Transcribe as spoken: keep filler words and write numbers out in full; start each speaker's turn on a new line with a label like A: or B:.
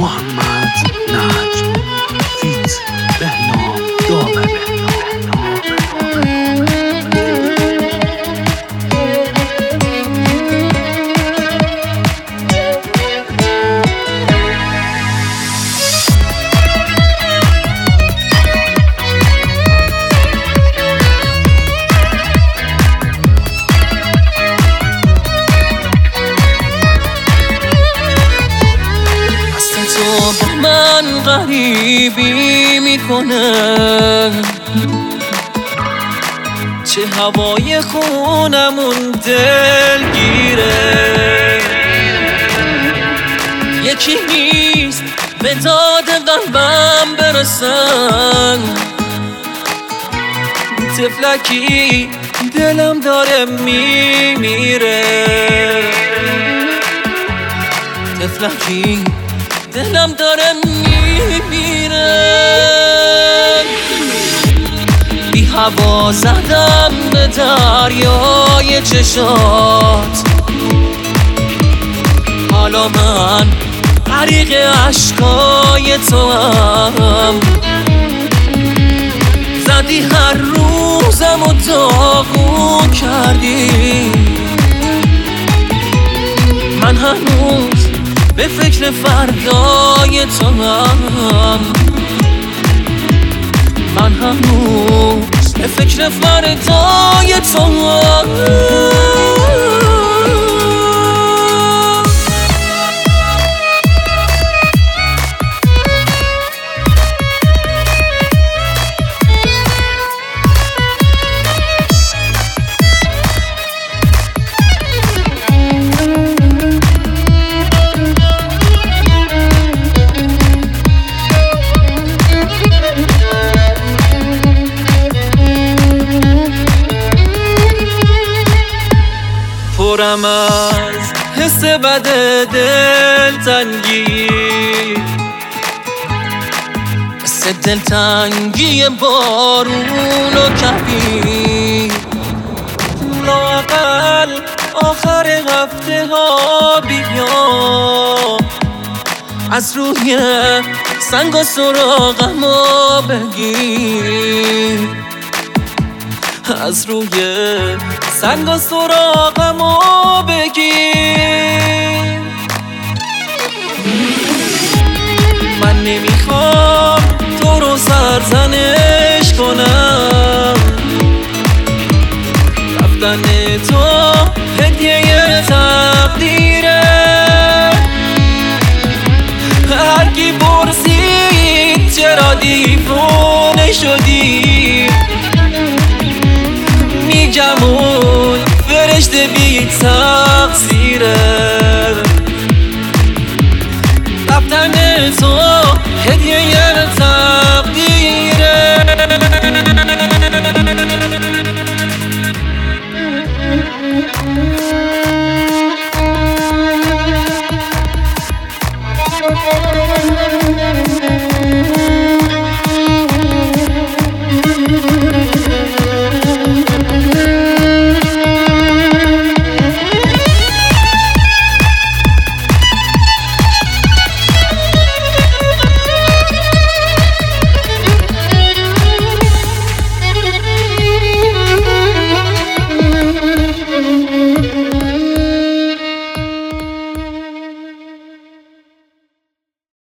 A: محمد نجم فیت بهنام دامه
B: با من غریبی میکنه، چه هوای خونمون دلگیره. یکی نیست به داد قلبم برسن، تفلکی دلم داره میمیره. تفلکی دلم داره میمیره. بی هوا زدم به دریای چشات، حالا من غریق عشقای تو هم. زدی هر روزم و داغون کردی، من هنوز به فکر فردای تو هم. من هنوز به فکر فردای تو هم. پرم از حس بد دلتنگی، مثل دلتنگی بارون و کبیر. لااقل آخر هفته ها بیا، از روی سنگ و سراغمو بگیر. از روی سنگ و سراغمو بگیر. من نمیخوام تو رو سرزنش کنم، رفتن تو هدیه تقدیره. هر کی پرسید چرا دیوونه شدی، میگم اون فرشته بی تقصیره.